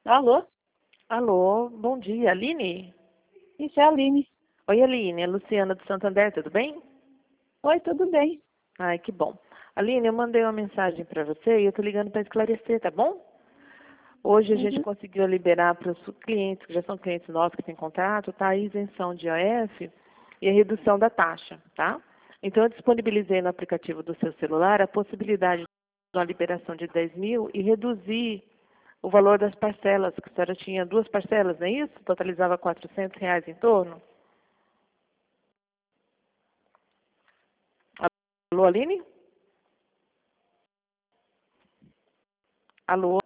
Alô? Alô, bom dia, Aline? Isso é a Aline. Oi, Aline, é Luciana do Santander, tudo bem? Oi, tudo bem? Ai, que bom. Aline, eu mandei uma mensagem para você e eu tô ligando para esclarecer, tá bom? Hoje a gente Uhum. conseguiu liberar para os clientes, que já são clientes nossos que têm contrato, tá? A isenção de IOF e a redução da taxa, tá? Então eu disponibilizei no aplicativo do seu celular a possibilidade de uma liberação de 10 mil e reduzir o valor das parcelas, que a senhora tinha duas parcelas, não é isso? Totalizava R$ 400 em torno. Alô, Aline? Alô?